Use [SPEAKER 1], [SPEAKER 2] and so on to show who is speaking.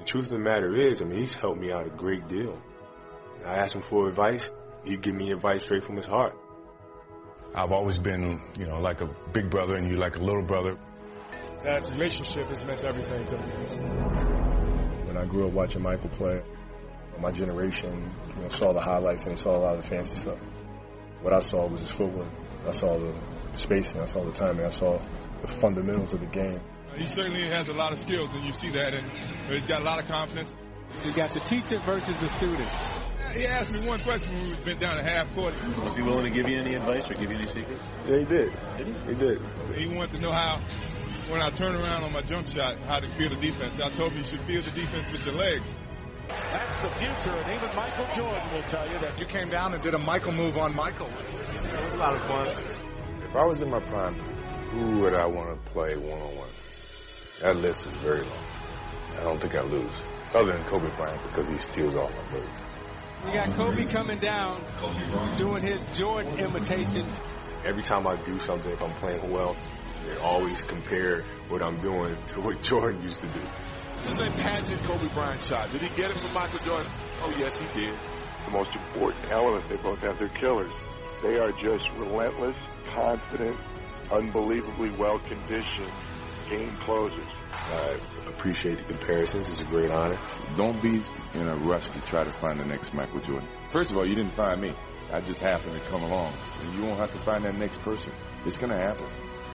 [SPEAKER 1] truth of the matter is, he's helped me out a great deal. I asked him for advice. He'd give me advice straight from his heart.
[SPEAKER 2] I've always been, like a big brother and you like a little brother.
[SPEAKER 3] That relationship has meant everything to me.
[SPEAKER 4] When I grew up watching Michael play, my generation, saw the highlights and they saw a lot of the fancy stuff. What I saw was his footwork. I saw the spacing. I saw the timing. I saw the fundamentals of the game.
[SPEAKER 3] He certainly has a lot of skills, and you see that, and he's got a lot of confidence.
[SPEAKER 5] You got the teacher versus the student.
[SPEAKER 3] He asked me one question when we went down to half court.
[SPEAKER 6] Was he willing to give you any advice or give you any secrets?
[SPEAKER 4] Yeah, he did.
[SPEAKER 6] Did he?
[SPEAKER 4] He did.
[SPEAKER 3] He wanted to know how, when I turn around on my jump shot, how to feel the defense. I told him you should feel the defense with your legs.
[SPEAKER 5] That's the future, and even Michael Jordan will tell you that
[SPEAKER 3] you came down and did a Michael move on Michael.
[SPEAKER 1] It was a lot of fun. If I was in my prime, who would I want to play one-on-one? That list is very long. I don't think I lose. Other than Kobe Bryant, because he steals all my moves.
[SPEAKER 5] You got Kobe coming down, doing his Jordan imitation.
[SPEAKER 1] Every time I do something, if I'm playing well, they always compare what I'm doing to what Jordan used to do.
[SPEAKER 7] This is a patented Kobe Bryant shot. Did he get it from Michael Jordan? Oh, yes, he did.
[SPEAKER 8] The most important element, they both have their killers. They are just relentless, confident, unbelievably well-conditioned game closers.
[SPEAKER 1] I appreciate the comparisons. It's a great honor.
[SPEAKER 9] Don't be in a rush to try to find the next Michael Jordan. First of all, you didn't find me. I just happened to come along. And you won't have to find that next person. It's going to happen.